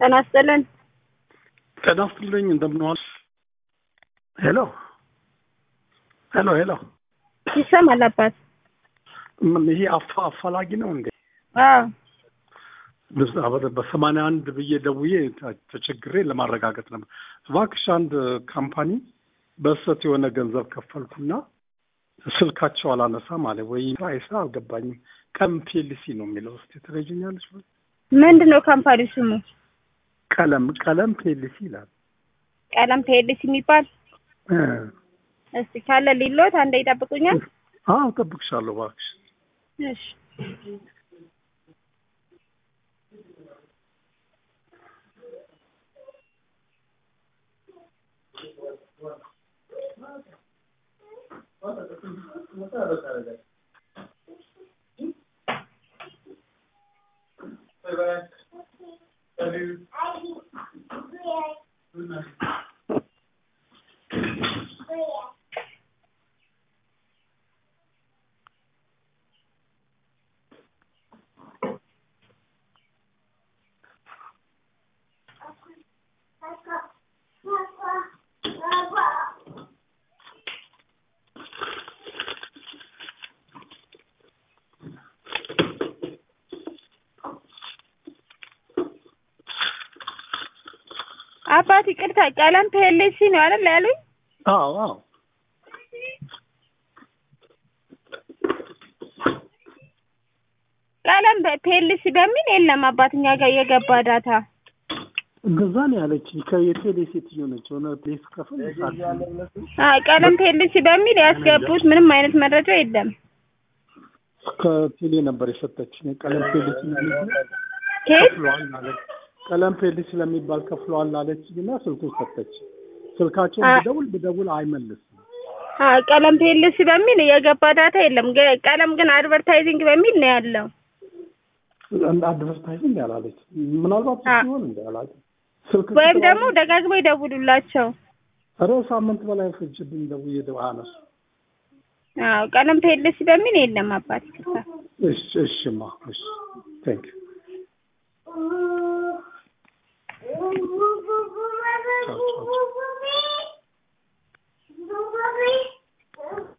ጤና ይስጥልን። ጤና ይስጥልኝ። እንደምን ዋል? ሄሎ ሄሎ ሄሎ ይሰማል አባት? ምን ይሄ አፋላጊ ነው እንዴ? አዎ በ81 ብዬ ደውዬ ተቸግሬ ለማረጋገጥ ነበር። እባክሽ አንድ ካምፓኒ በስህተት የሆነ ገንዘብ ከፈልኩና ስልካቸው አላነሳም አለ ወይ ራይሳ አልገባኝም። ቀለም ፒኤልሲ ነው የሚለው። እስቲ ትረጂኛለሽ? ምንድነው ካምፓኒው ስሙ? ቀለም ፒኤልሲ ይላል። ቀለም ፒኤልሲ የሚባል እስቲ ካለ ሊሎት አንዴ ይጠብቁኛል። አዎ ጠብቅሻለሁ እባክሽ። እሺ አባት ይቅርታ፣ ቀለም ፒኤልሲ ነው አይደል ያሉኝ? አዎ አዎ። ቀለም ፒኤልሲ በሚል የለም አባት፣ እኛ ጋር የገባ ዳታ እንደዛ ነው ያለችኝ። ከየቴሌ ሴትዮ ነች ሆነ ፕሌስ ከፈል ቀለም ፒኤልሲ በሚል ያስገቡት ምንም አይነት መረጃ የለም። ከቴሌ ነበር የሰጠችኝ። ቀለም ፒኤልሲ ከየት ቀለም ፒኤልሲ ስለሚባል ከፍሏል አለችኝና ስልኩን ሰጠች። ስልካቸውን ብደውል አይመልስም። ቀለም ፒኤልሲ በሚል የገባ ዳታ የለም። ቀለም ግን አድቨርታይዚንግ በሚል ነው ያለው። አድቨርታይዚንግ ያላለች ምናልባት ሲሆን እንዳላች ስልክ ወይም ደግሞ ደጋግመው ይደውሉላቸው። ሳምንት በላይ ፈጅብኝ ደውዬ አነሱ። ቀለም ፒኤልሲ በሚል የለም አባት። እሺማ እሺ ቴንክ ዩ